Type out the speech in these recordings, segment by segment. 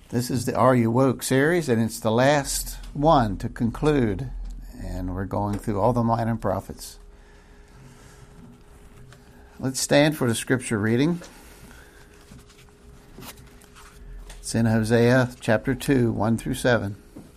This is the Are You Woke series, and it's the last one to conclude. And we're going through all the minor prophets. Let's stand for the scripture reading. It's in Hosea chapter 2, 1 through 7.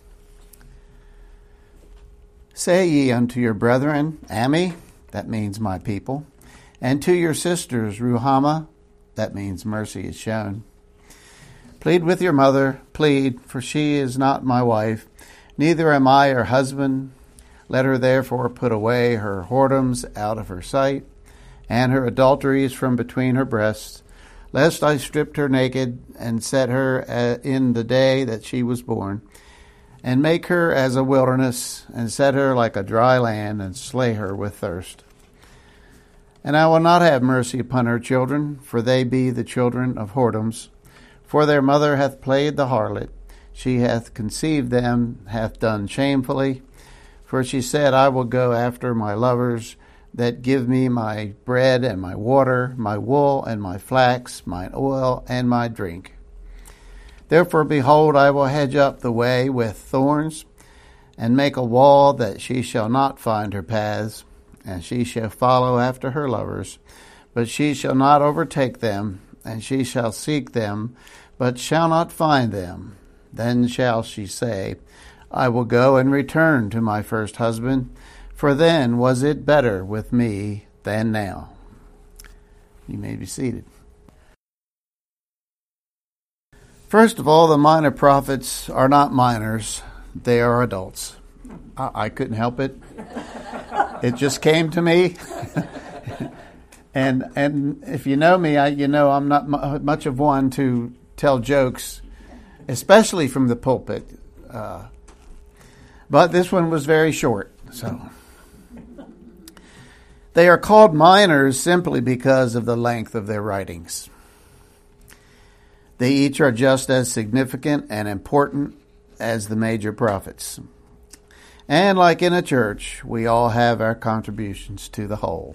Say ye unto your brethren, Ami, that means my people, and to your sisters, Ruhamah, that means mercy is shown. Plead with your mother, plead, for she is not my wife, neither am I her husband. Let her therefore put away her whoredoms out of her sight, and her adulteries from between her breasts, lest I stripped her naked, and set her in the day that she was born, and make her as a wilderness, and set her like a dry land, and slay her with thirst. And I will not have mercy upon her children, for they be the children of whoredoms. For their mother hath played the harlot, she hath conceived them, hath done shamefully. For she said, I will go after my lovers, that give me my bread and my water, my wool and my flax, mine oil and my drink. Therefore, behold, I will hedge up the way with thorns, and make a wall that she shall not find her paths, and she shall follow after her lovers, but she shall not overtake them, and she shall seek them, but shall not find them. Then shall she say, I will go and return to my first husband, for then was it better with me than now. You may be seated. First of all, the minor prophets are not minors, they are adults. I couldn't help it. It just came to me. And if you know me, I'm not much of one to tell jokes, especially from the pulpit. But this one was very short. So they are called minors simply because of the length of their writings. They each are just as significant and important as the major prophets. And like in a church, we all have our contributions to the whole.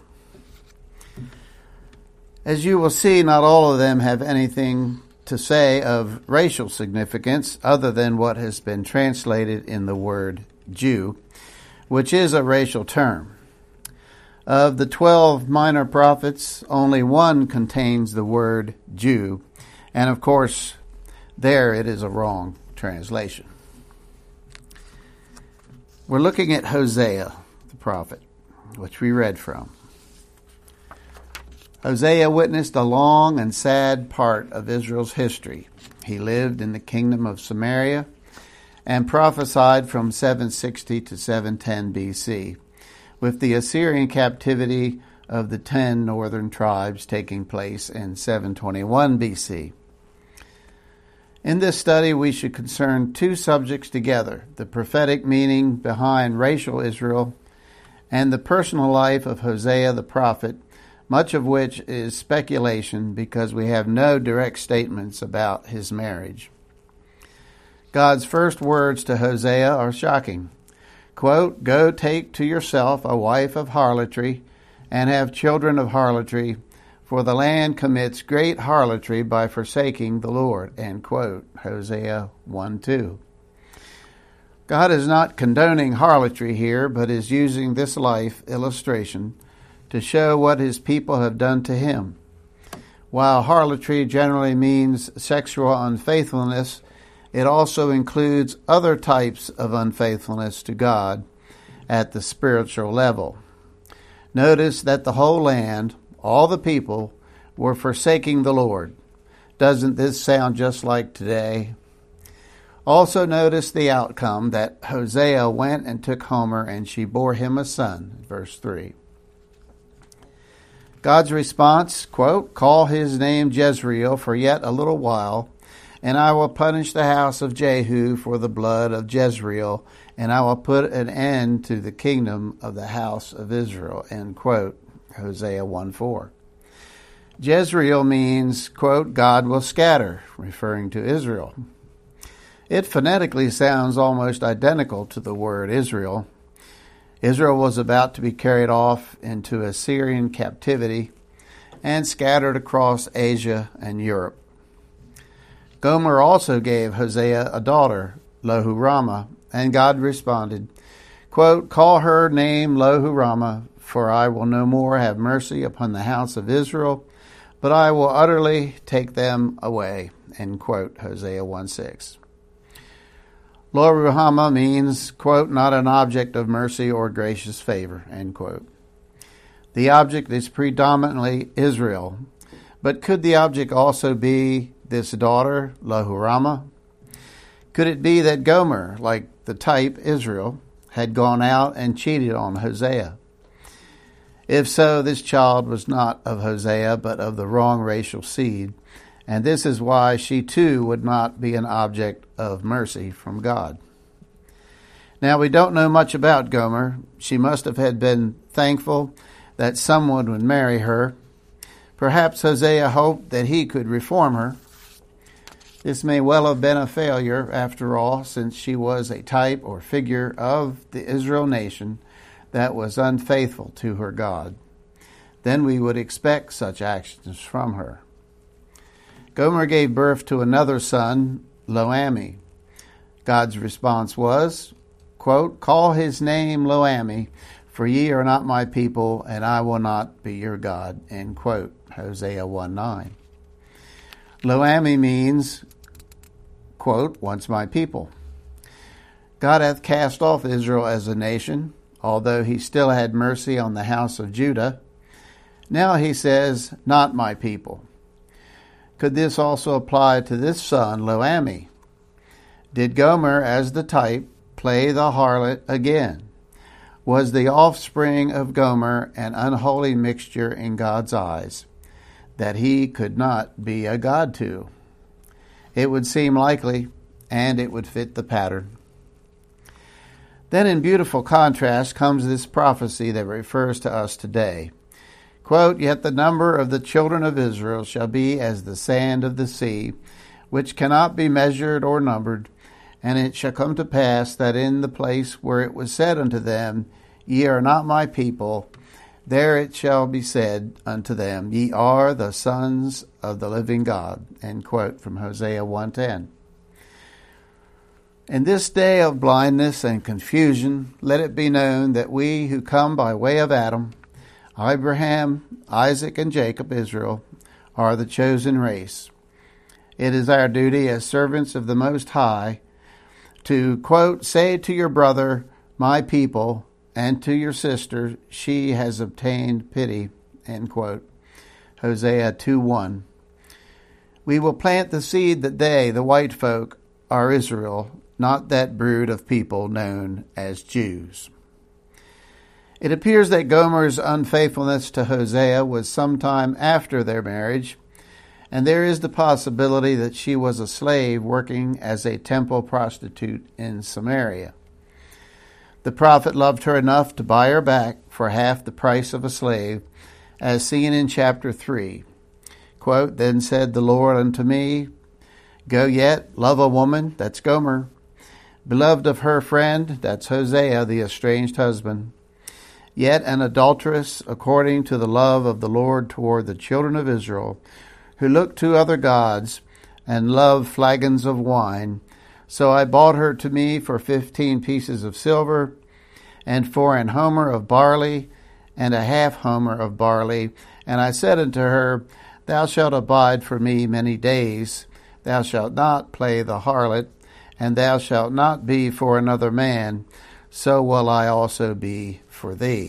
As you will see, not all of them have anything to say of racial significance other than what has been translated in the word Jew, which is a racial term. Of the 12 minor prophets, only one contains the word Jew, and of course, there it is a wrong translation. We're looking at Hosea, the prophet, which we read from. Hosea witnessed a long and sad part of Israel's history. He lived in the kingdom of Samaria and prophesied from 760 to 710 BC, with the Assyrian captivity of the 10 northern tribes taking place in 721 BC. In this study, we should concern two subjects together, the prophetic meaning behind racial Israel and the personal life of Hosea the prophet, much of which is speculation because we have no direct statements about his marriage. God's first words to Hosea are shocking. Quote, Go take to yourself a wife of harlotry and have children of harlotry, for the land commits great harlotry by forsaking the Lord. End quote. Hosea 1:2. God is not condoning harlotry here, but is using this life illustration to show what his people have done to him. While harlotry generally means sexual unfaithfulness, it also includes other types of unfaithfulness to God at the spiritual level. Notice that the whole land, all the people, were forsaking the Lord. Doesn't this sound just like today? Also notice the outcome, that Hosea went and took Homer, and she bore him a son, verse 3. God's response, quote, Call his name Jezreel for yet a little while, and I will punish the house of Jehu for the blood of Jezreel, and I will put an end to the kingdom of the house of Israel, end quote. Hosea 1:4. Jezreel means, quote, God will scatter, referring to Israel. It phonetically sounds almost identical to the word Israel. Israel was about to be carried off into Assyrian captivity and scattered across Asia and Europe. Gomer also gave Hosea a daughter, Lo-hu-Ramah, and God responded, quote, "Call her name Lo-hu-Ramah, for I will no more have mercy upon the house of Israel, but I will utterly take them away," end quote, Hosea 1:6. Lo-hu-Ramah means, quote, "not an object of mercy or gracious favor," end quote. The object is predominantly Israel, but could the object also be this daughter, Lo-hu-Ramah? Could it be that Gomer, like the type Israel, had gone out and cheated on Hosea? If so, this child was not of Hosea, but of the wrong racial seed, and this is why she too would not be an object of mercy from God. Now, we don't know much about Gomer. She must have had been thankful that someone would marry her. Perhaps Hosea hoped that he could reform her. This may well have been a failure, after all, since she was a type or figure of the Israel nation that was unfaithful to her God. Then we would expect such actions from her. Gomer gave birth to another son, Lo-ammi. God's response was, quote, "Call his name Lo-ammi, for ye are not my people, and I will not be your God," end quote, Hosea 1:9. Lo-ammi means, quote, "once my people." God hath cast off Israel as a nation, although he still had mercy on the house of Judah. Now he says, "not my people." Could this also apply to this son, Lo-ammi? Did Gomer, as the type, play the harlot again? Was the offspring of Gomer an unholy mixture in God's eyes that he could not be a god to? It would seem likely, and it would fit the pattern. Then in beautiful contrast comes this prophecy that refers to us today. Quote, "Yet the number of the children of Israel shall be as the sand of the sea, which cannot be measured or numbered. And it shall come to pass that in the place where it was said unto them, Ye are not my people, there it shall be said unto them, Ye are the sons of the living God." End quote, from Hosea 1:10. In this day of blindness and confusion, let it be known that we who come by way of Adam, Abraham, Isaac, and Jacob, Israel, are the chosen race. It is our duty as servants of the Most High to, quote, "say to your brother, my people, and to your sister, she has obtained pity," end quote, Hosea 2:1. We will plant the seed that they, the white folk, are Israel, not that brood of people known as Jews. It appears that Gomer's unfaithfulness to Hosea was sometime after their marriage, and there is the possibility that she was a slave working as a temple prostitute in Samaria. The prophet loved her enough to buy her back for half the price of a slave, as seen in chapter 3. Quote, "Then said the Lord unto me, Go yet, love a woman," that's Gomer, "beloved of her friend," that's Hosea, the estranged husband, "yet an adulteress according to the love of the Lord toward the children of Israel, who look to other gods and love flagons of wine. So I bought her to me for 15 pieces of silver, and for an homer of barley, and a half homer of barley. And I said unto her, Thou shalt abide for me many days. Thou shalt not play the harlot, and thou shalt not be for another man. So will I also be for thee.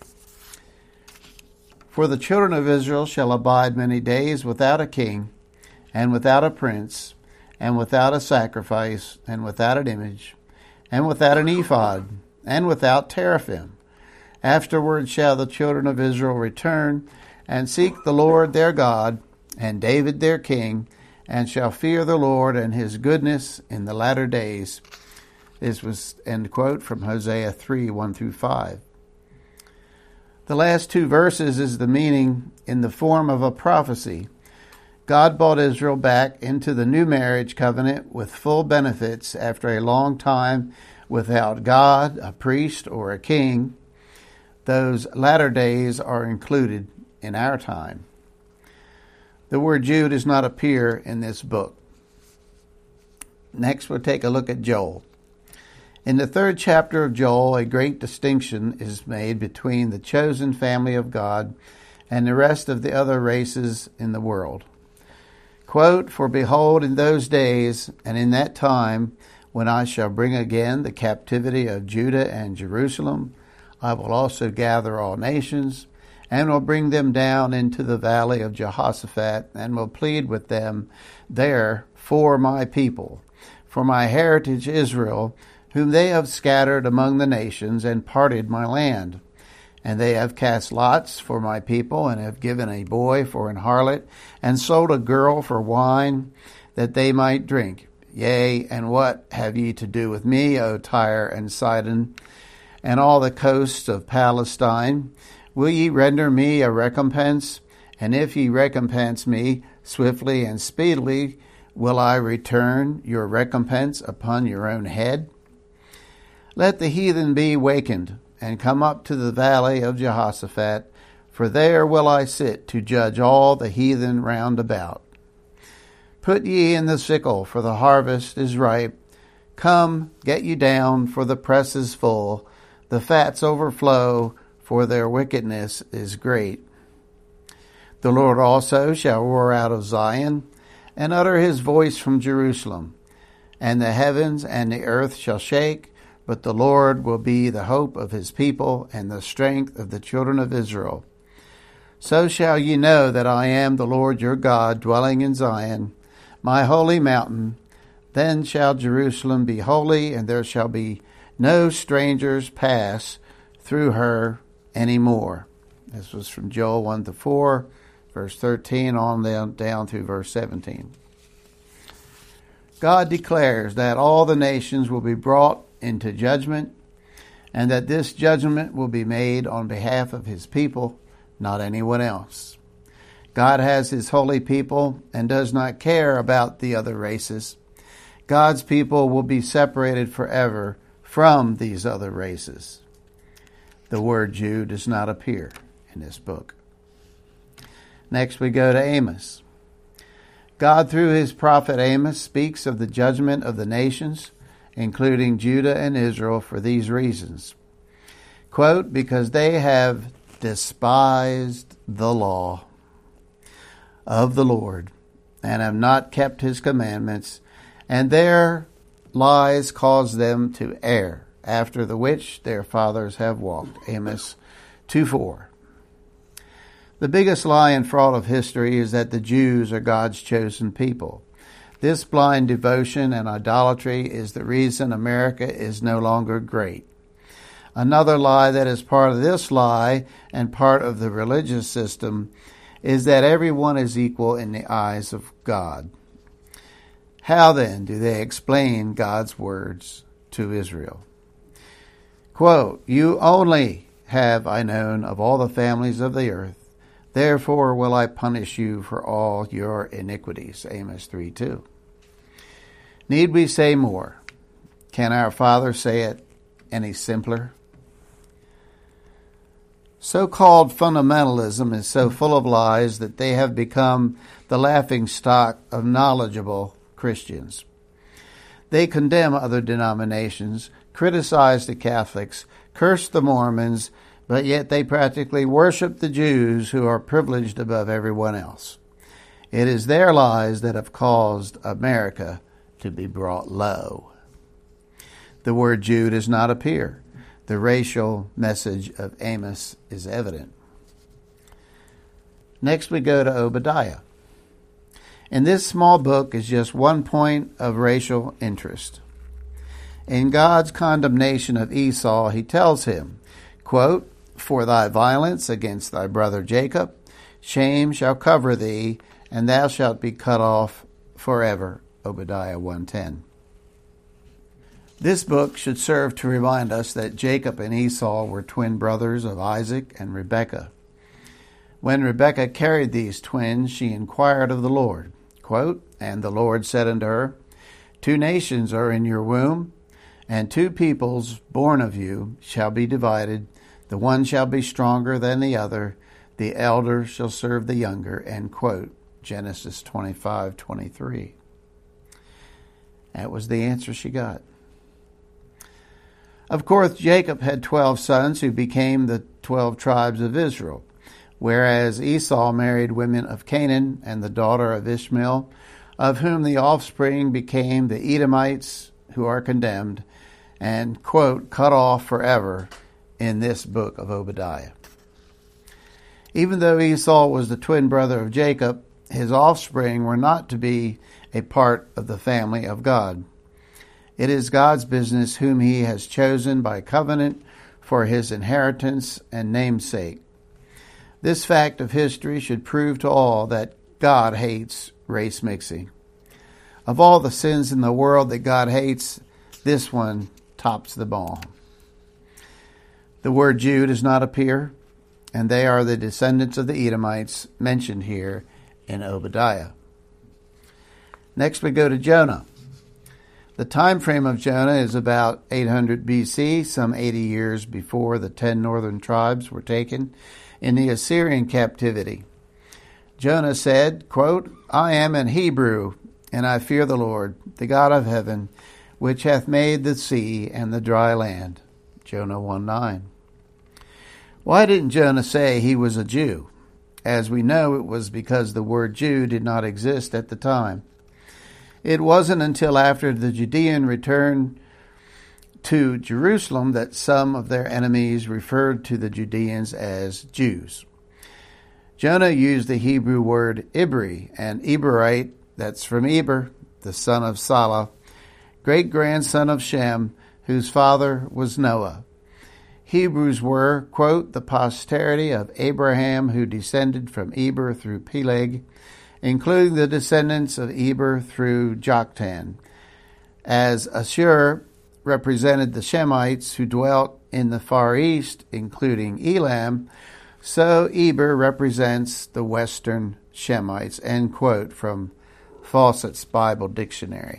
For the children of Israel shall abide many days without a king, and without a prince, and without a sacrifice, and without an image, and without an ephod, and without teraphim. Afterward shall the children of Israel return, and seek the Lord their God, and David their king, and shall fear the Lord and his goodness in the latter days." This was, end quote, from Hosea 3, 1-5. The last two verses is the meaning in the form of a prophecy. God brought Israel back into the new marriage covenant with full benefits after a long time without God, a priest, or a king. Those latter days are included in our time. The word Jew does not appear in this book. Next, we'll take a look at Joel. In the 3rd chapter of Joel, a great distinction is made between the chosen family of God and the rest of the other races in the world. Quote, "For behold, in those days and in that time, when I shall bring again the captivity of Judah and Jerusalem, I will also gather all nations, and will bring them down into the valley of Jehoshaphat, and will plead with them there for my people, for my heritage Israel, whom they have scattered among the nations, and parted my land. And they have cast lots for my people, and have given a boy for an harlot, and sold a girl for wine, that they might drink. Yea, and what have ye to do with me, O Tyre and Sidon, and all the coasts of Palestine? Will ye render me a recompense? And if ye recompense me swiftly and speedily, will I return your recompense upon your own head? Let the heathen be wakened, and come up to the valley of Jehoshaphat, for there will I sit to judge all the heathen round about. Put ye in the sickle, for the harvest is ripe. Come, get you down, for the press is full. The fats overflow, for their wickedness is great. The Lord also shall roar out of Zion, and utter his voice from Jerusalem. And the heavens and the earth shall shake, but the Lord will be the hope of his people, and the strength of the children of Israel. So shall ye know that I am the Lord your God, dwelling in Zion, my holy mountain. Then shall Jerusalem be holy, and there shall be no strangers pass through her any more." This was from Joel 1-4, verse 13 on down through verse 17. God declares that all the nations will be brought into judgment, and that this judgment will be made on behalf of his people, not anyone else. God has his holy people and does not care about the other races. God's people will be separated forever from these other races. The word Jew does not appear in this book. Next we go to Amos. God, through his prophet Amos, speaks of the judgment of the nations, including Judah and Israel, for these reasons. Quote, "Because they have despised the law of the Lord, and have not kept his commandments, and their lies cause them to err, after the which their fathers have walked." Amos 2:4. The biggest lie and fraud of history is that the Jews are God's chosen people. This blind devotion and idolatry is the reason America is no longer great. Another lie that is part of this lie and part of the religious system is that everyone is equal in the eyes of God. How then do they explain God's words to Israel? Quote, "You only have I known of all the families of the earth. Therefore will I punish you for all your iniquities." Amos 3:2. Need we say more? Can our Father say it any simpler? So-called fundamentalism is so full of lies that they have become the laughing stock of knowledgeable Christians. They condemn other denominations, criticize the Catholics, curse the Mormons, but yet they practically worship the Jews, who are privileged above everyone else. It is their lies that have caused America to be brought low. The word Jew does not appear. The racial message of Amos is evident. Next we go to Obadiah. In this small book is just one point of racial interest. In God's condemnation of Esau, he tells him, quote, "For thy violence against thy brother Jacob, shame shall cover thee, and thou shalt be cut off forever." Obadiah 1:10. This book should serve to remind us that Jacob and Esau were twin brothers of Isaac and Rebekah. When Rebekah carried these twins, she inquired of the Lord, quote, "And the Lord said unto her, 2 nations are in your womb, and 2 peoples born of you shall be divided. The one shall be stronger than the other. The elder shall serve the younger." End quote. Genesis 25:23. That was the answer she got. Of course, Jacob had 12 sons who became the 12 tribes of Israel, whereas Esau married women of Canaan and the daughter of Ishmael, of whom the offspring became the Edomites, who are condemned and, quote, cut off forever in this book of Obadiah. Even though Esau was the twin brother of Jacob, his offspring were not to be a part of the family of God. It is God's business whom he has chosen by covenant for his inheritance and namesake. This fact of history should prove to all that God hates race mixing. Of all the sins in the world that God hates, this one tops them all. The word Jew does not appear, and they are the descendants of the Edomites mentioned here in Obadiah. Next we go to Jonah. The time frame of Jonah is about 800 BC, some 80 years before the 10 northern tribes were taken in the Assyrian captivity. Jonah said, quote, I am an Hebrew, and I fear the Lord, the God of heaven, which hath made the sea and the dry land. Jonah 1:9. Why didn't Jonah say he was a Jew? As we know, it was because the word Jew did not exist at the time. It wasn't until after the Judean returned to Jerusalem that some of their enemies referred to the Judeans as Jews. Jonah used the Hebrew word Ibri, an Eberite, that's from Eber, the son of Salah, great-grandson of Shem, whose father was Noah. Hebrews were, quote, the posterity of Abraham who descended from Eber through Peleg, including the descendants of Eber through Joktan, as Ashur represented the Shemites who dwelt in the Far East, including Elam, so Eber represents the Western Shemites, end quote, from Fawcett's Bible Dictionary.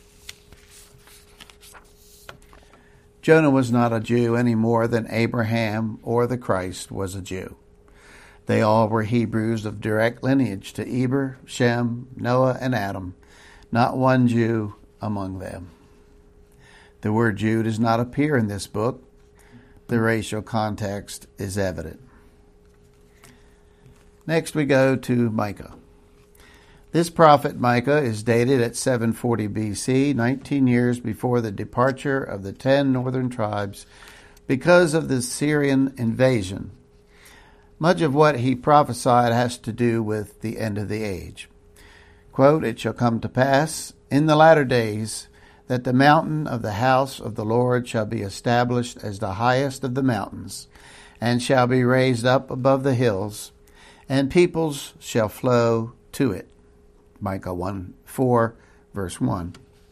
Jonah was not a Jew any more than Abraham or the Christ was a Jew. They all were Hebrews of direct lineage to Eber, Shem, Noah, and Adam, not one Jew among them. The word Jew does not appear in this book. The racial context is evident. Next we go to Micah. This prophet Micah is dated at 740 BC, 19 years before the departure of the 10 northern tribes because of the Syrian invasion. Much of what he prophesied has to do with the end of the age. Quote, it shall come to pass in the latter days that the mountain of the house of the Lord shall be established as the highest of the mountains, and shall be raised up above the hills, and peoples shall flow to it. Micah 1:4, verse 1.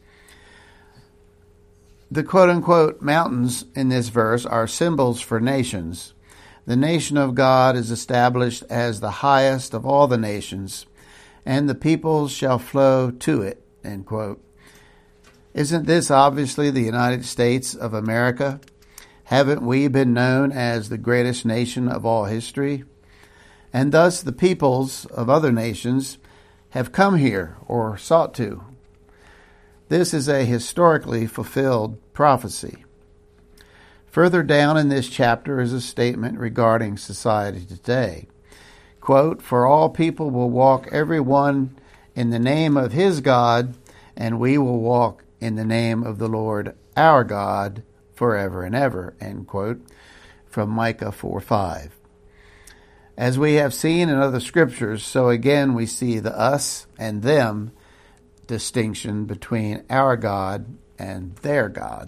The quote-unquote mountains in this verse are symbols for nations. The nation of God is established as the highest of all the nations, and the peoples shall flow to it, end quote. Isn't this obviously the United States of America? Haven't we been known as the greatest nation of all history? And thus the peoples of other nations have come here or sought to. This is a historically fulfilled prophecy. Further down in this chapter is a statement regarding society today. Quote, for all people will walk every one in the name of his God, and we will walk in the name of the Lord our God forever and ever, end quote, from Micah 4:5. As we have seen in other scriptures, so again we see the us and them distinction between our God and their God.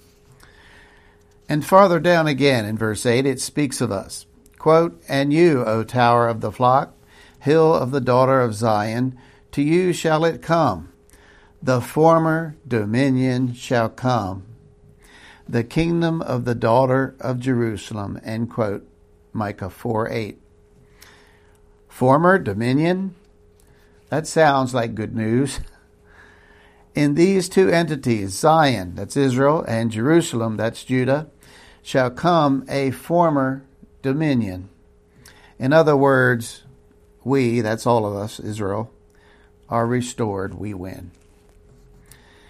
And farther down again in verse 8, it speaks of us. Quote, and you, O tower of the flock, hill of the daughter of Zion, to you shall it come. The former dominion shall come. The kingdom of the daughter of Jerusalem, end quote, Micah 4:8. Former dominion? That sounds like good news. In these two entities, Zion, that's Israel, and Jerusalem, that's Judah, shall come a former dominion. In other words, we, that's all of us, Israel, are restored, we win.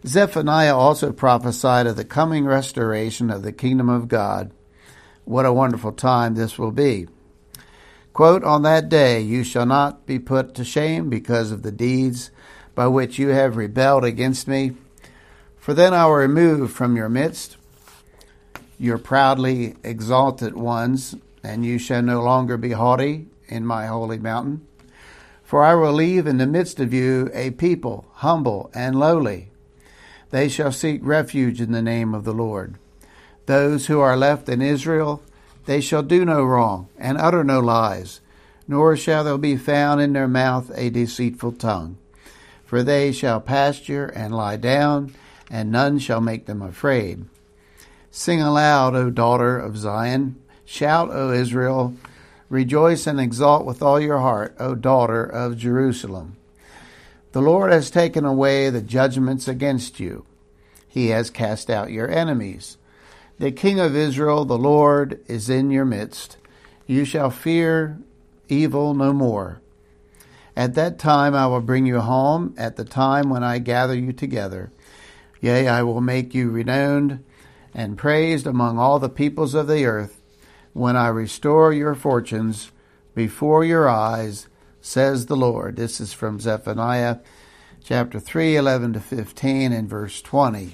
Zephaniah also prophesied of the coming restoration of the kingdom of God. What a wonderful time this will be. Quote, "On that day you shall not be put to shame because of the deeds by which you have rebelled against me. For then I will remove from your midst your proudly exalted ones, and you shall no longer be haughty in my holy mountain. For I will leave in the midst of you a people humble and lowly. They shall seek refuge in the name of the Lord. Those who are left in Israel, they shall do no wrong and utter no lies, nor shall there be found in their mouth a deceitful tongue. For they shall pasture and lie down, and none shall make them afraid. Sing aloud, O daughter of Zion. Shout, O Israel. Rejoice and exult with all your heart, O daughter of Jerusalem. The Lord has taken away the judgments against you. He has cast out your enemies. The King of Israel, the Lord, is in your midst. You shall fear evil no more. At that time I will bring you home, at the time when I gather you together. Yea, I will make you renowned and praised among all the peoples of the earth, when I restore your fortunes before your eyes, says the Lord." This is from Zephaniah chapter 3, 11 to 15, and verse 20.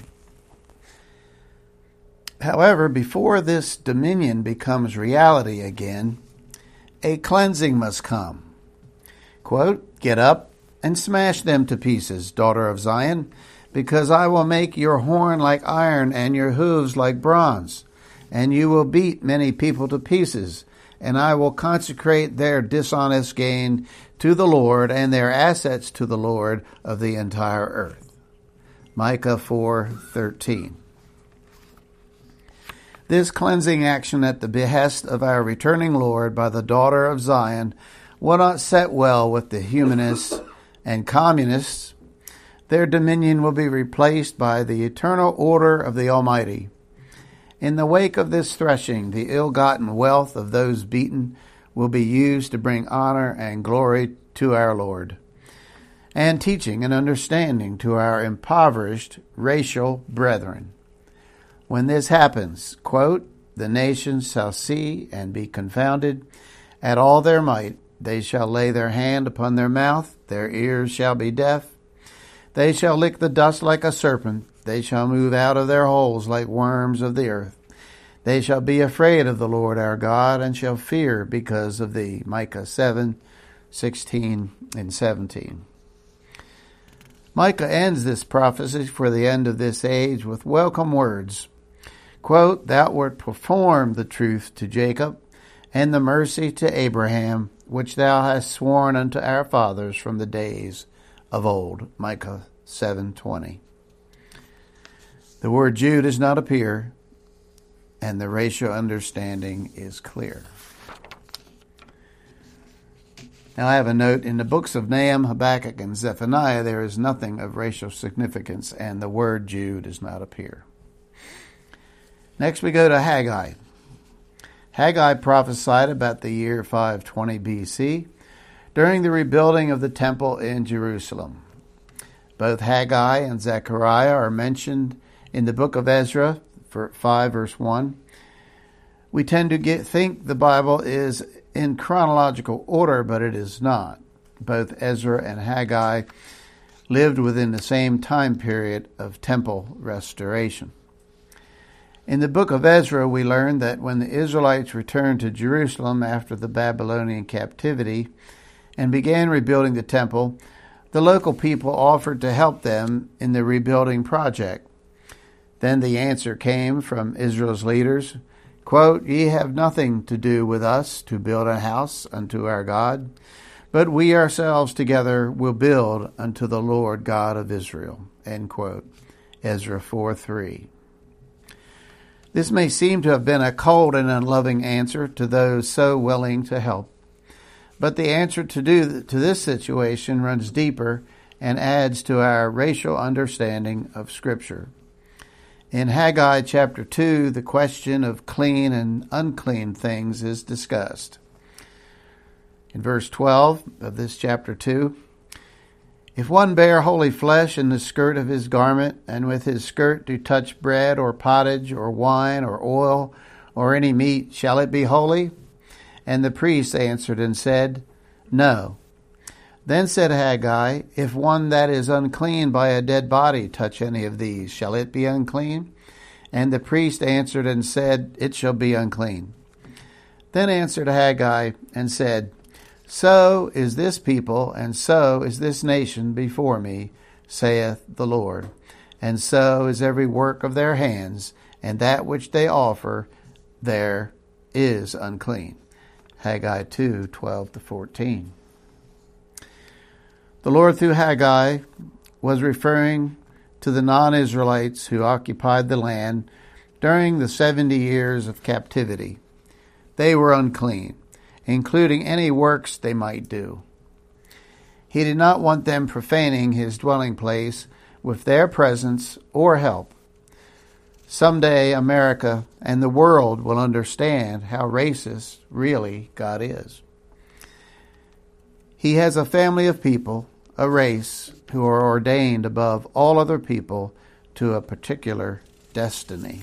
However, before this dominion becomes reality again, a cleansing must come. Quote, "Get up and smash them to pieces, daughter of Zion, because I will make your horn like iron and your hooves like bronze, and you will beat many people to pieces, and I will consecrate their dishonest gain to the Lord and their assets to the Lord of the entire earth." Micah 4:13. This cleansing action at the behest of our returning Lord by the daughter of Zion will not set well with the humanists and communists. Their dominion will be replaced by the eternal order of the Almighty. In the wake of this threshing, the ill-gotten wealth of those beaten will be used to bring honor and glory to our Lord, and teaching and understanding to our impoverished racial brethren. When this happens, quote, "The nations shall see and be confounded at all their might. They shall lay their hand upon their mouth, their ears shall be deaf. They shall lick the dust like a serpent. They shall move out of their holes like worms of the earth. They shall be afraid of the Lord our God, and shall fear because of thee." Micah 7:16 and 17. Micah ends this prophecy for the end of this age with welcome words. Quote, "Thou wilt perform the truth to Jacob, and the mercy to Abraham, which thou hast sworn unto our fathers from the days of old." Micah 7:20. The word Jew does not appear, and the racial understanding is clear. Now I have a note. In the books of Nahum, Habakkuk, and Zephaniah, there is nothing of racial significance, and the word Jew does not appear. Next we go to Haggai. Haggai prophesied about the year 520 BC during the rebuilding of the temple in Jerusalem. Both Haggai and Zechariah are mentioned in the book of Ezra, 5 verse 1. We tend to think the Bible is in chronological order, but it is not. Both Ezra and Haggai lived within the same time period of temple restoration. In the book of Ezra, we learn that when the Israelites returned to Jerusalem after the Babylonian captivity and began rebuilding the temple, the local people offered to help them in the rebuilding project. Then the answer came from Israel's leaders, quote, "Ye have nothing to do with us to build a house unto our God, but we ourselves together will build unto the Lord God of Israel." End quote. Ezra 4:3. This may seem to have been a cold and unloving answer to those so willing to help, but the answer to this situation runs deeper and adds to our racial understanding of Scripture. In Haggai chapter 2, the question of clean and unclean things is discussed. In verse 12 of this chapter 2, If one bear holy flesh in the skirt of his garment, and with his skirt do touch bread or pottage or wine or oil or any meat, shall it be holy? And the priest answered and said, No. Then said Haggai, If one that is unclean by a dead body touch any of these, shall it be unclean? And the priest answered and said, It shall be unclean. Then answered Haggai and said, So is this people, and so is this nation before me, saith the Lord. And so is every work of their hands, and that which they offer there is unclean. Haggai 2:12-14. The Lord through Haggai was referring to the non-Israelites who occupied the land during the 70 years of captivity. They were unclean, including any works they might do. He did not want them profaning his dwelling place with their presence or help. Someday America and the world will understand how racist really God is. He has a family of people, a race, who are ordained above all other people to a particular destiny.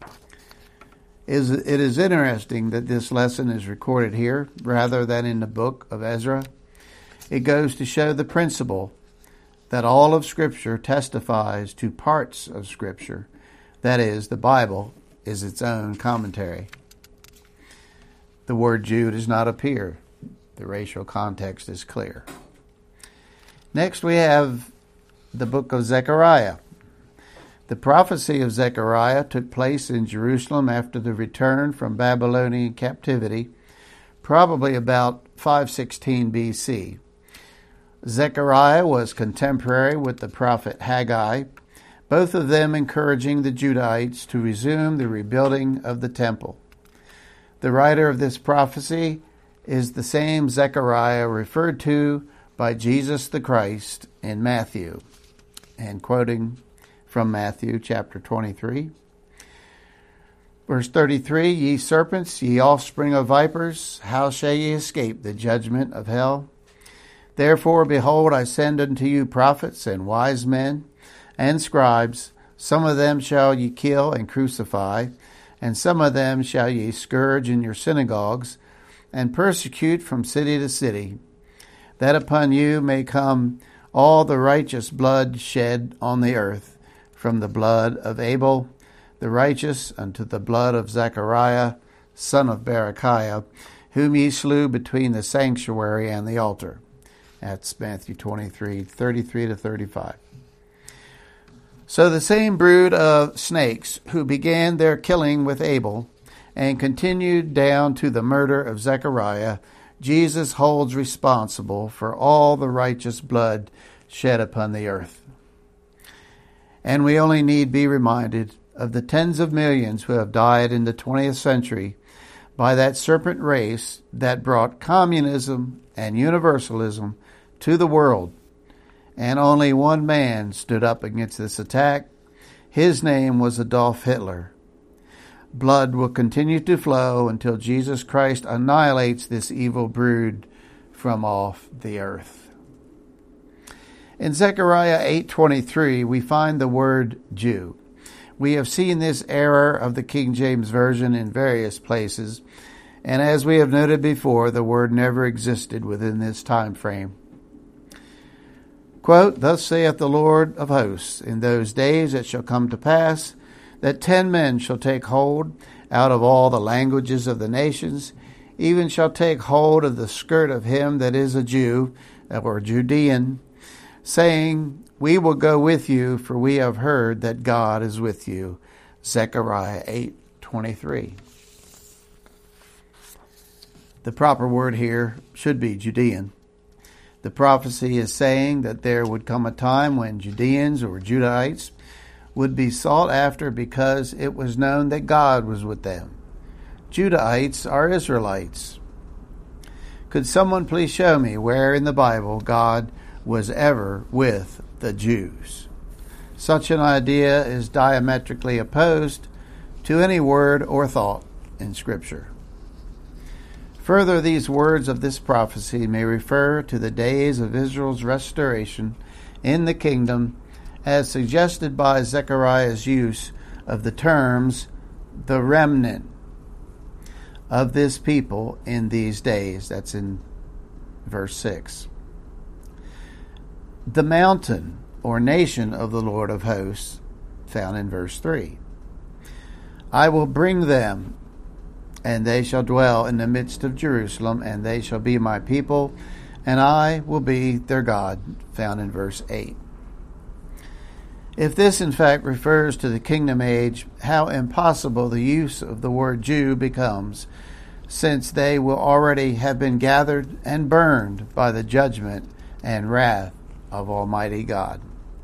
It is interesting that this lesson is recorded here rather than in the book of Ezra. It goes to show the principle that all of Scripture testifies to parts of Scripture. That is, the Bible is its own commentary. The word Jew does not appear. The racial context is clear. Next we have the book of Zechariah. The prophecy of Zechariah took place in Jerusalem after the return from Babylonian captivity, probably about 516 BC. Zechariah was contemporary with the prophet Haggai, both of them encouraging the Judahites to resume the rebuilding of the temple. The writer of this prophecy is the same Zechariah referred to by Jesus the Christ in Matthew. And quoting from Matthew chapter 23, verse 33, Ye serpents, ye offspring of vipers, how shall ye escape the judgment of hell? Therefore, behold, I send unto you prophets and wise men and scribes. Some of them shall ye kill and crucify, and some of them shall ye scourge in your synagogues, and persecute from city to city, that upon you may come all the righteous blood shed on the earth, from the blood of Abel the righteous unto the blood of Zechariah, son of Berechiah, whom ye slew between the sanctuary and the altar. That's Matthew 23:33-35. So the same brood of snakes who began their killing with Abel and continued down to the murder of Zechariah, Jesus holds responsible for all the righteous blood shed upon the earth. And we only need be reminded of the tens of millions who have died in the 20th century by that serpent race that brought communism and universalism to the world. And only one man stood up against this attack. His name was Adolf Hitler. Blood will continue to flow until Jesus Christ annihilates this evil brood from off the earth. In Zechariah 8:23, we find the word Jew. We have seen this error of the King James Version in various places, and as we have noted before, the word never existed within this time frame. Quote, Thus saith the Lord of hosts, In those days it shall come to pass that 10 men shall take hold out of all the languages of the nations, even shall take hold of the skirt of him that is a Jew, or Judean, saying, We will go with you, for we have heard that God is with you. Zechariah 8:23. The proper word here should be Judean. The prophecy is saying that there would come a time when Judeans or Judahites would be sought after because it was known that God was with them. Judahites are Israelites. Could someone please show me where in the Bible God was ever with the Jews? Such an idea is diametrically opposed to any word or thought in Scripture. Further, these words of this prophecy may refer to the days of Israel's restoration in the kingdom, as suggested by Zechariah's use of the terms the remnant of this people in these days. That's in verse 6. The mountain or nation of the Lord of hosts, found in verse 3. I will bring them, and they shall dwell in the midst of Jerusalem, and they shall be my people, and I will be their God, found in verse 8. If this in fact refers to the kingdom age, how impossible the use of the word Jew becomes, since they will already have been gathered and burned by the judgment and wrath of Almighty God.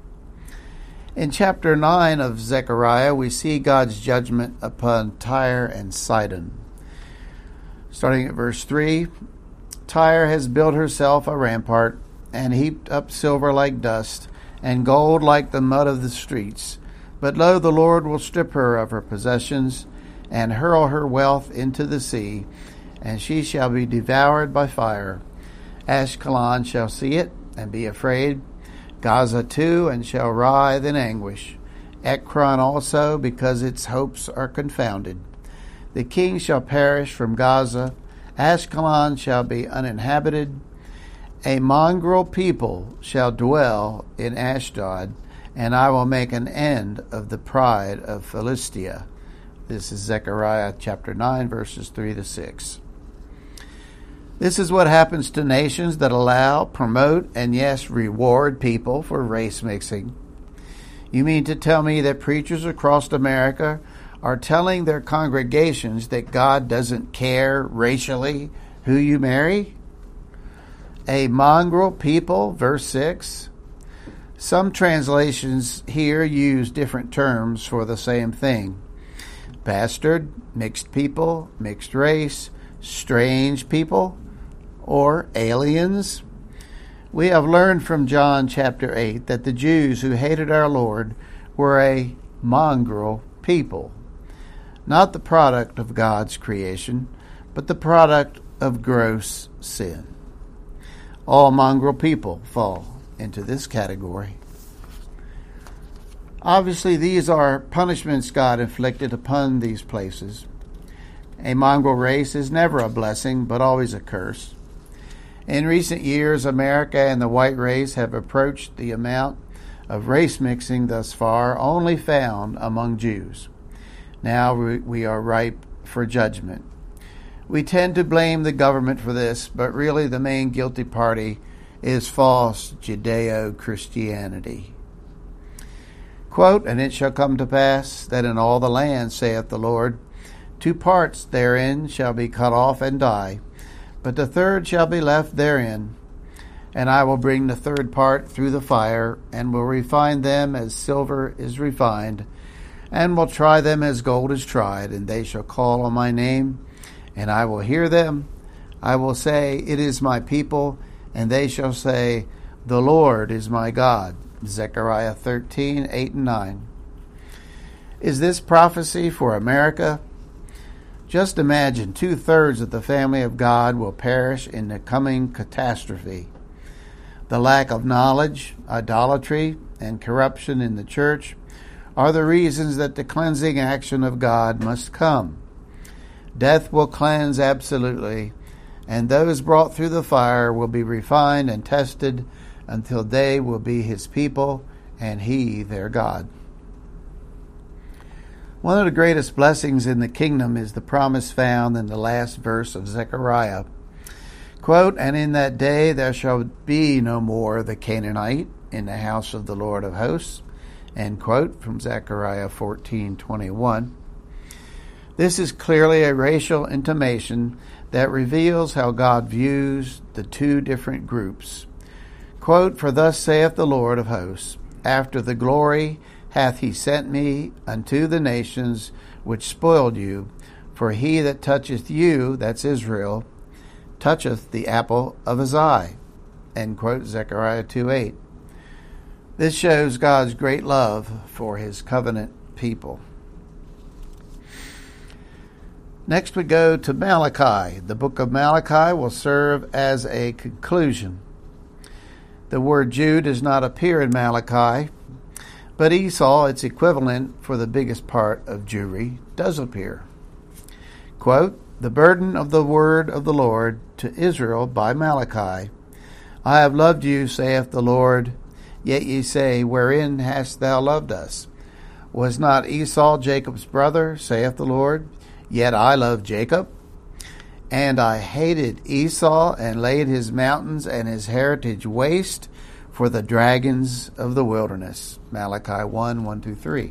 In chapter 9 of Zechariah, we see God's judgment upon Tyre and Sidon. Starting at verse 3, Tyre has built herself a rampart and heaped up silver like dust and gold like the mud of the streets. But lo, the Lord will strip her of her possessions and hurl her wealth into the sea, and she shall be devoured by fire. Ashkelon shall see it and be afraid, Gaza too, and shall writhe in anguish. Ekron also, because its hopes are confounded. The king shall perish from Gaza. Ashkelon shall be uninhabited. A mongrel people shall dwell in Ashdod, and I will make an end of the pride of Philistia. This is Zechariah chapter 9, verses 3 to 6. This is what happens to nations that allow, promote, and yes, reward people for race mixing. You mean to tell me that preachers across America are telling their congregations that God doesn't care racially who you marry? A mongrel people, verse 6. Some translations here use different terms for the same thing. Bastard, mixed people, mixed race, strange people, or aliens. We have learned from John chapter 8 that the Jews who hated our Lord were a mongrel people, not the product of God's creation, but the product of gross sin. All mongrel people fall into this category. Obviously, these are punishments God inflicted upon these places. A mongrel race is never a blessing, but always a curse. In recent years, America and the white race have approached the amount of race mixing thus far only found among Jews. Now we are ripe for judgment. We tend to blame the government for this, but really the main guilty party is false Judeo-Christianity. Quote, and it shall come to pass that in all the land, saith the Lord, 2 parts therein shall be cut off and die, but the third shall be left therein. And I will bring the third part through the fire, and will refine them as silver is refined, and will try them as gold is tried, and they shall call on my name, and I will hear them. I will say, it is my people, and they shall say, the Lord is my God. Zechariah 13, 8 and 9. Is this prophecy for America? Just imagine 2/3 of the family of God will perish in the coming catastrophe. The lack of knowledge, idolatry, and corruption in the church are the reasons that the cleansing action of God must come. Death will cleanse absolutely, and those brought through the fire will be refined and tested until they will be his people and he their God. One of the greatest blessings in the kingdom is the promise found in the last verse of Zechariah. Quote, and in that day there shall be no more the Canaanite in the house of the Lord of hosts. End quote, from Zechariah 14:21. This is clearly a racial intimation that reveals how God views the two different groups. Quote, for thus saith the Lord of hosts, after the glory hath he sent me unto the nations which spoiled you, for he that toucheth you, that's Israel, toucheth the apple of his eye. End quote, Zechariah 2:8. This shows God's great love for his covenant people. Next we go to Malachi. The book of Malachi will serve as a conclusion. The word Jew does not appear in Malachi, but Esau, its equivalent for the biggest part of Jewry, does appear. Quote, "The burden of the word of the Lord to Israel by Malachi. I have loved you, saith the Lord, yet ye say, wherein hast thou loved us? Was not Esau Jacob's brother, saith the Lord, yet I loved Jacob? And I hated Esau, and laid his mountains and his heritage waste for the dragons of the wilderness." Malachi 1:1-3.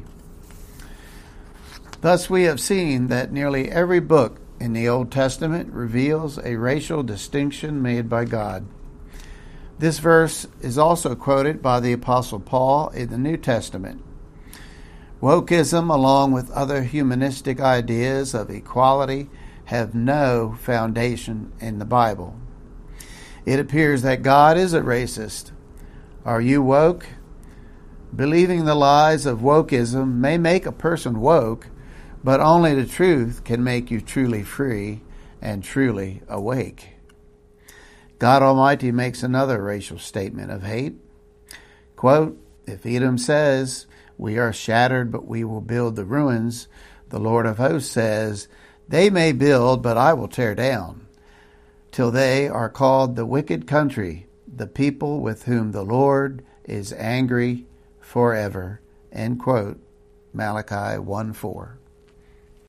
Thus we have seen that nearly every book in the Old Testament reveals a racial distinction made by God. This verse is also quoted by the Apostle Paul in the New Testament. Wokeism, along with other humanistic ideas of equality, have no foundation in the Bible. It appears that God is a racist. Are you woke? Believing the lies of wokeism may make a person woke, but only the truth can make you truly free and truly awake. God Almighty makes another racial statement of hate. Quote, "If Edom says, we are shattered, but we will build the ruins, the Lord of hosts says, they may build, but I will tear down, till they are called the wicked country, the people with whom the Lord is angry forever." End quote. Malachi 1:4.